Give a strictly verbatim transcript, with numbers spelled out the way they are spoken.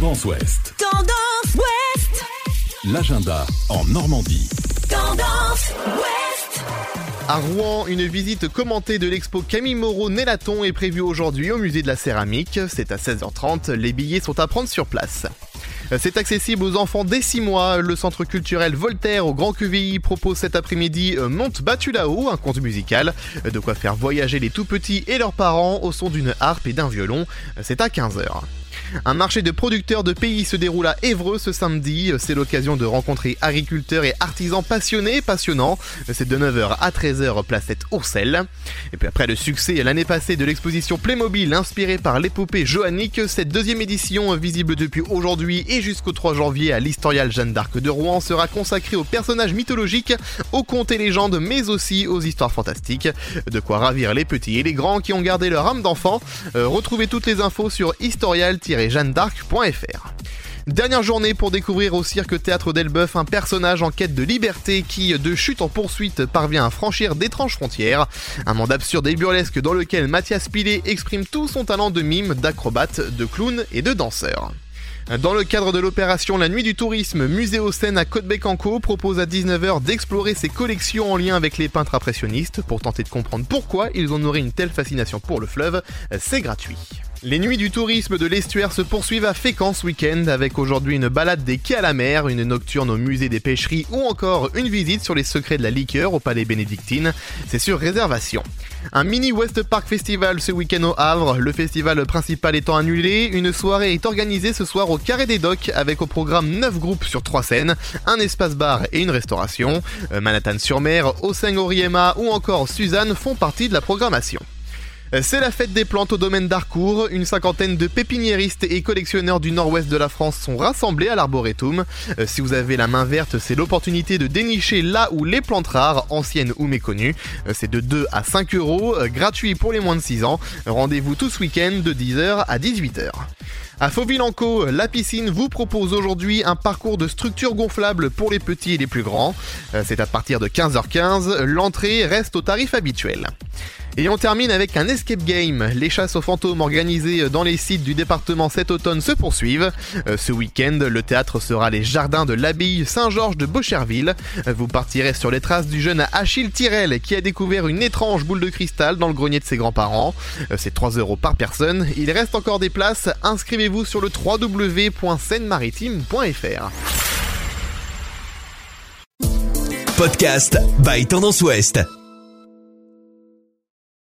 Tendance Ouest. Tendance Ouest. L'agenda en Normandie. Tendance Ouest. À Rouen, une visite commentée de l'expo Camille Moreau-Nélaton est prévue aujourd'hui au musée de la céramique. C'est à seize heures trente, les billets sont à prendre sur place. C'est accessible aux enfants dès six mois. Le centre culturel Voltaire au Grand Q V I propose cet après-midi Monte battu là-haut, un conte musical. De quoi faire voyager les tout-petits et leurs parents au son d'une harpe et d'un violon. C'est à quinze heures. Un marché de producteurs de pays se déroule à Évreux ce samedi. C'est l'occasion de rencontrer agriculteurs et artisans passionnés et passionnants. C'est de neuf heures à treize heures, placette Ourcel. Et puis après le succès l'année passée de l'exposition Playmobil inspirée par l'épopée johannique, cette deuxième édition, visible depuis aujourd'hui et jusqu'au trois janvier à l'Historial Jeanne d'Arc de Rouen, sera consacrée aux personnages mythologiques, aux contes et légendes, mais aussi aux histoires fantastiques. De quoi ravir les petits et les grands qui ont gardé leur âme d'enfant. Euh, retrouvez toutes les infos sur historial tiret jeanne d'arc point f r. Dernière journée pour découvrir au Cirque Théâtre d'Elbeuf un personnage en quête de liberté qui, de chute en poursuite, parvient à franchir d'étranges frontières. Un monde absurde et burlesque dans lequel Mathias Pilet exprime tout son talent de mime, d'acrobate, de clown et de danseur. Dans le cadre de l'opération La Nuit du Tourisme, Muséocène à Côte-Bécancourt propose à dix-neuf heures d'explorer ses collections en lien avec les peintres impressionnistes pour tenter de comprendre pourquoi ils en auraient une telle fascination pour le fleuve. C'est gratuit. Les nuits du tourisme de l'estuaire se poursuivent à Fécamp ce week-end avec aujourd'hui une balade des quais à la mer, une nocturne au musée des pêcheries ou encore une visite sur les secrets de la liqueur au palais bénédictine. C'est sur réservation. Un mini West Park Festival ce week-end au Havre, le festival principal étant annulé. Une soirée est organisée ce soir au Carré des Docks avec au programme neuf groupes sur trois scènes, un espace bar et une restauration. Manhattan-sur-Mer, Hossein-Auriema ou encore Suzanne font partie de la programmation. C'est la fête des plantes au domaine d'Harcourt. Une cinquantaine de pépiniéristes et collectionneurs du nord-ouest de la France sont rassemblés à l'Arboretum. Euh, si vous avez la main verte, c'est l'opportunité de dénicher là où les plantes rares, anciennes ou méconnues. Euh, c'est de deux à cinq euros, euh, gratuit pour les moins de six ans. Rendez-vous tout ce week-end de dix heures à dix-huit heures. À Fauville-en-Caux, la piscine vous propose aujourd'hui un parcours de structures gonflables pour les petits et les plus grands. Euh, c'est à partir de quinze heures quinze. L'entrée reste au tarif habituel. Et on termine avec un escape game. Les chasses aux fantômes organisées dans les sites du département cet automne se poursuivent. Euh, ce week-end, le théâtre sera les jardins de l'abbaye Saint-Georges de Beaucherville. Vous partirez sur les traces du jeune Achille Tirel qui a découvert une étrange boule de cristal dans le grenier de ses grands-parents. Euh, c'est trois euros par personne. Il reste encore des places. Inscrivez-vous sur le w w w point seine maritime point f r. Podcast by Tendance Ouest.